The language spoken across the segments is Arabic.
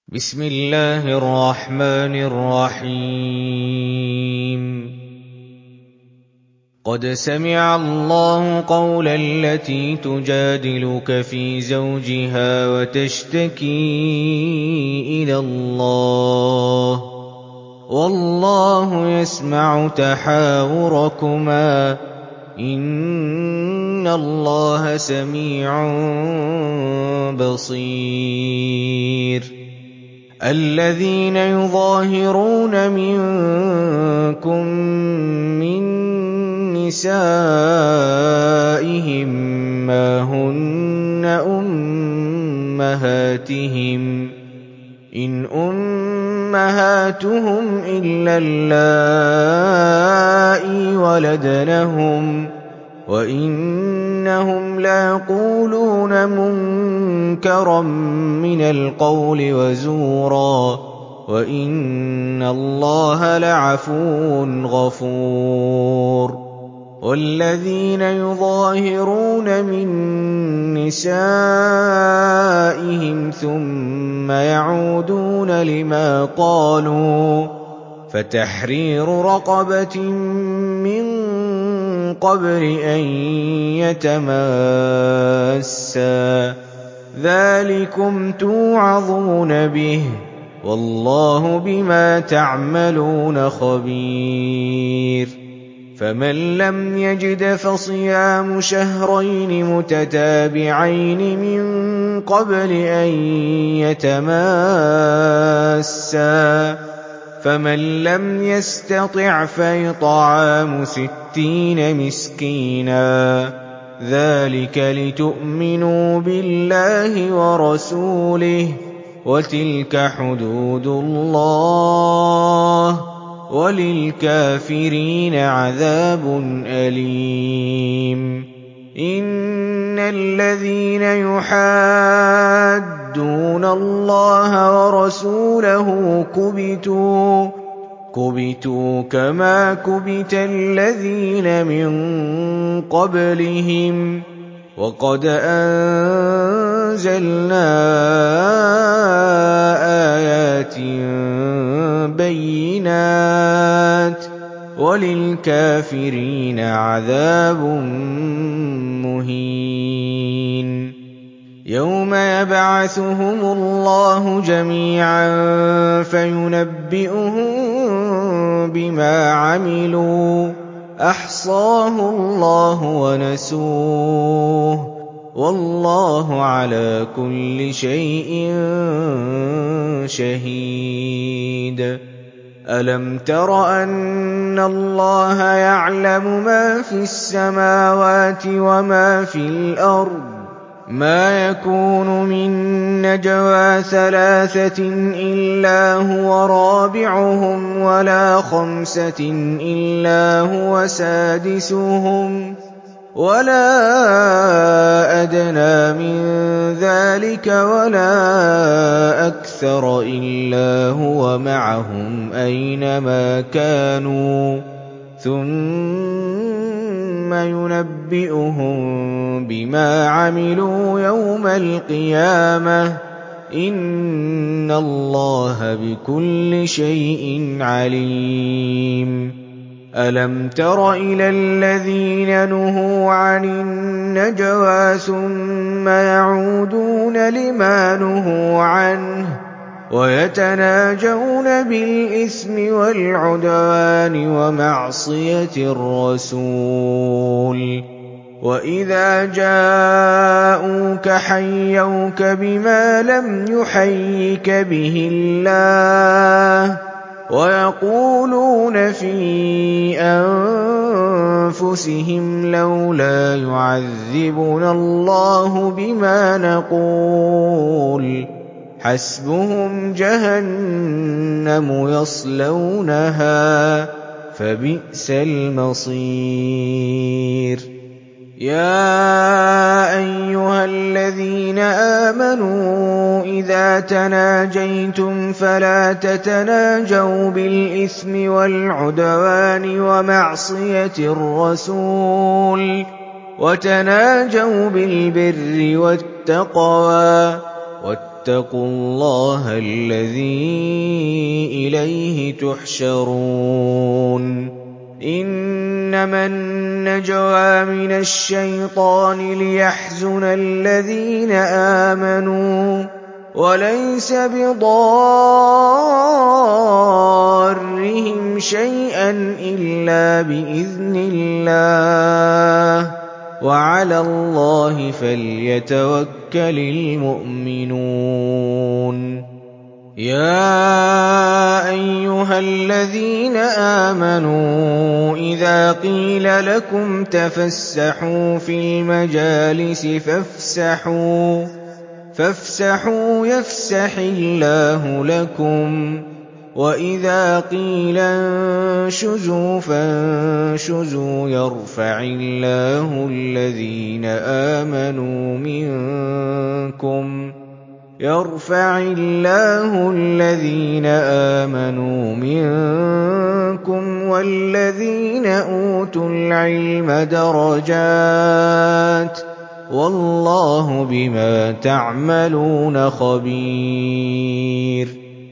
بسم الله الرحمن الرحيم قد سمع الله قول التي تجادلك في زوجها وتشتكي إلى الله والله يسمع تحاوركما إن الله سميع بصير الذين يظاهرون منكم من نسائهم ما هن أمهاتهم إن أمهاتهم إلا اللائي ولدنهم وإنهم ليقولون منكرا من القول وزورا وإن الله لعفو غفور والذين يظاهرون من نسائهم ثم يعودون لما قالوا فتحرير رقبة من قبل أن يتماسا ذلكم توعظون به والله بما تعملون خبير فمن لم يجد فصيام شهرين متتابعين من قبل أن يتماسا فمن لم يستطع فإطعام 60 مسكينا ذلك لتؤمنوا بالله ورسوله وتلك حدود الله وللكافرين عذاب أليم إن الذين يحادون الله ورسوله كبتوا كما كبت الذين من قبلهم وقد أنزلنا آيات بينات وللكافرين عذاب مهين يوم يبعثهم الله جميعا فينبئهم بما عملوا أحصاه الله ونسوه والله على كل شيء شهيد ألم تر أن الله يعلم ما في السماوات وما في الأرض ما يكون من نجوى 3 إلا هو رابعهم ولا 5 إلا هو سادسهم ولا أدنى من ذلك ولا أكثر إلا هو معهم أينما كانوا ثم ينبئهم بما عملوا يوم القيامة إن الله بكل شيء عليم ألم تر إلى الذين نهوا عن النجوى ثم يعودون لما نهوا عنه ويتناجون بالإثم والعدوان ومعصية الرسول وإذا جاءوك حيوك بما لم يحيك به الله ويقولون في أنفسهم لولا يعذبنا الله بما نقول حسبهم جهنم يصلونها فبئس المصير يا أيها الذين آمنوا إذا تناجيتم فلا تتناجوا بالإثم والعدوان ومعصية الرسول وتناجوا بالبر والتقوى واتقوا الله الذي إليه تحشرون إنما النجوى من الشيطان ليحزن الذين آمنوا وليس بضارهم شيئا إلا بإذن الله وعلى الله فليتوكل المؤمنون يا أيها الذين آمنوا إذا قيل لكم تفسحوا في المجالس فافسحوا يفسح الله لكم وإذا قيل انشزوا فانشزوا يرفع الله الذين آمنوا منكم والذين أوتوا العلم درجات والله بما تعملون خبير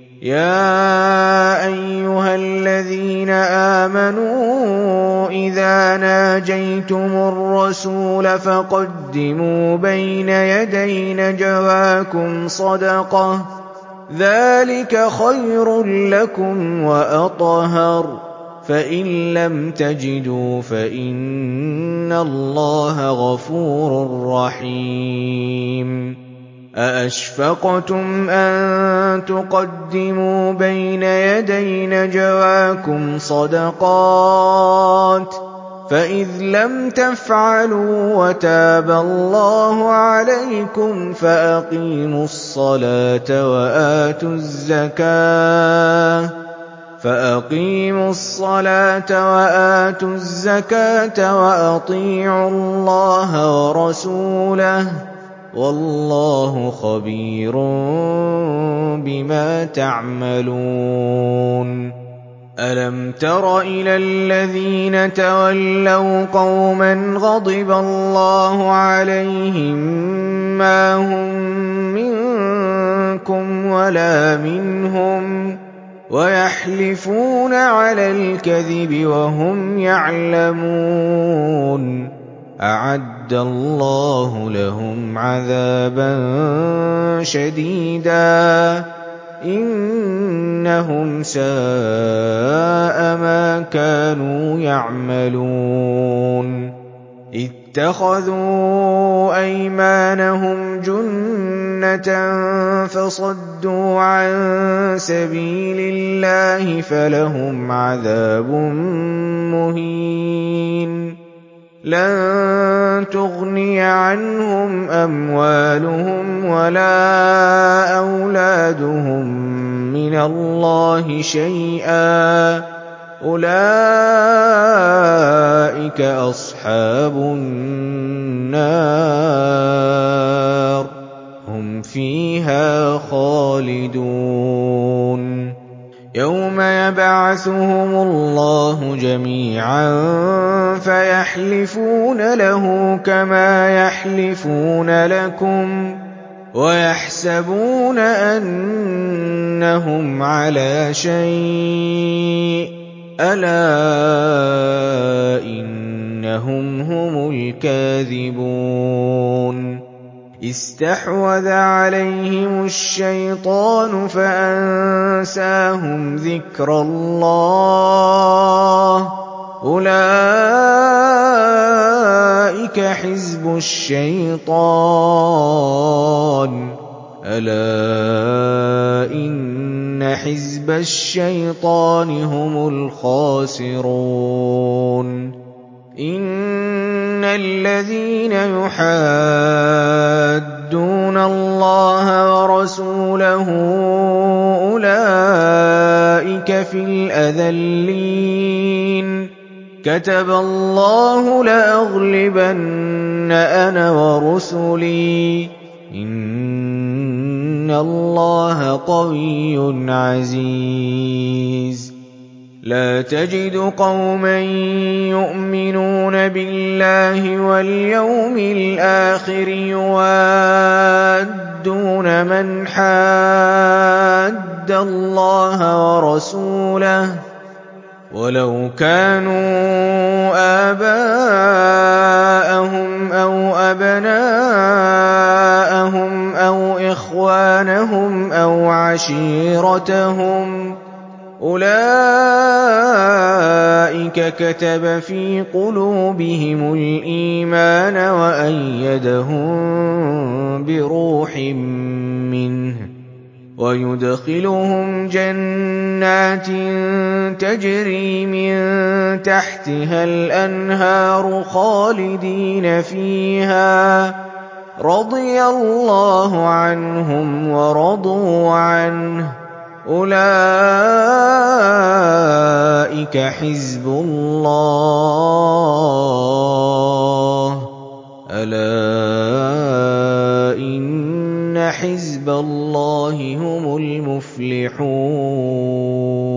يا أيها الذين آمنوا إذا ناجيتم الرسول فقدموا بين يدي نجواكم صدقة ذلك خير لكم وأطهر فإن لم تجدوا فإن الله غفور رحيم أأشفقتم أن تقدموا بين يدي نجواكم صدقات فإذ لم تفعلوا وتاب الله عليكم فأقيموا الصلاة وآتوا الزكاة وأطيعوا الله ورسوله والله خبير بما تعملون ألم تر إلى الذين تولوا قوما غضب الله عليهم ما هم منكم ولا منهم ويحلفون على الكذب وهم يعلمون أعد الله لهم عذابا شديدا إنهم ساء ما كانوا يعملون اتخذوا أيمانهم جنة فصدوا عن سبيل الله فلهم عذاب مهين لن تغني عنهم أموالهم ولا أولادهم من الله شيئا أولئك أصحاب النار هم فيها خالدون يوم يبعثهم الله جميعا فيحلفون له كما يحلفون لكم ويحسبون أنهم على شيء ألا إنهم هم الكاذبون استحوذ عليهم الشيطان فأنساهم ذكر الله أولئك حزب الشيطان ألا إن حزب الشيطان هم الخاسرون إن الذين يحادون الله ورسوله أولئك في الأذلين كتب الله لأغلبن أنا ورسلي إن الله قوي عزيز لا تجد قوما يؤمنون بالله واليوم الآخر يُوَادُّونَ مَنْ حَادَّ اللَّهَ وَرَسُولَهُ وَلَوْ كَانُوا آبَاءَهُمْ أَوْ أَبْنَاءَهُمْ أَوْ إِخْوَانَهُمْ أَوْ عَشِيرَتَهُمْ ۚ أُولَٰئِكَ كَتَبَ فِي قُلُوبِهِمُ الْإِيمَانَ وَأَيَّدَهُم بِرُوحٍ مِّنْهُ وَيُدْخِلُهُمْ جَنَّاتٍ تَجْرِي مِن تَحْتِهَا الْأَنْهَارُ خَالِدِينَ فِيهَا ۚ رَضِيَ اللَّهُ عَنْهُمْ وَرَضُوا عَنْهُ ۚ أُولَٰئِكَ حِزْبُ اللَّهِ ۚ أَلَا إِنَّ حِزْبَ اللَّهِ هُمُ الْمُفْلِحُونَ